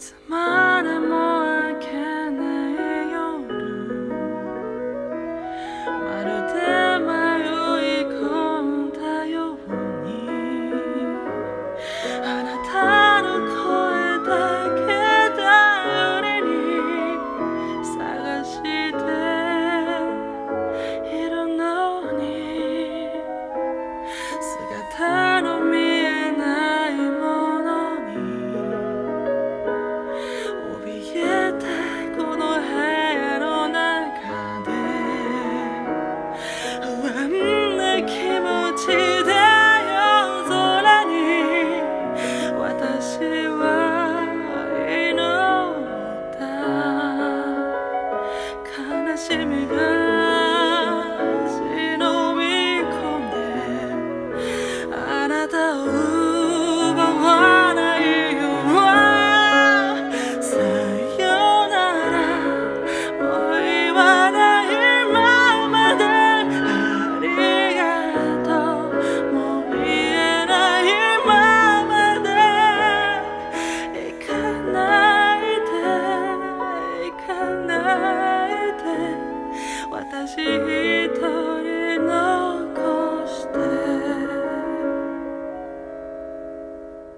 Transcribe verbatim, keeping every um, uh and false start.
つまでも明けない夜、まるで迷い込んだように、あなたの声だけ頼りに探しているのに、姿の見えないものに怯えたこの部屋の中で、不安な気持ちで夜空に私は祈った。悲しみが忍び込んであなたを奪わないよ。さよならもう言わないままで、ありがとうもう言えないままで、行かないで行かないで、私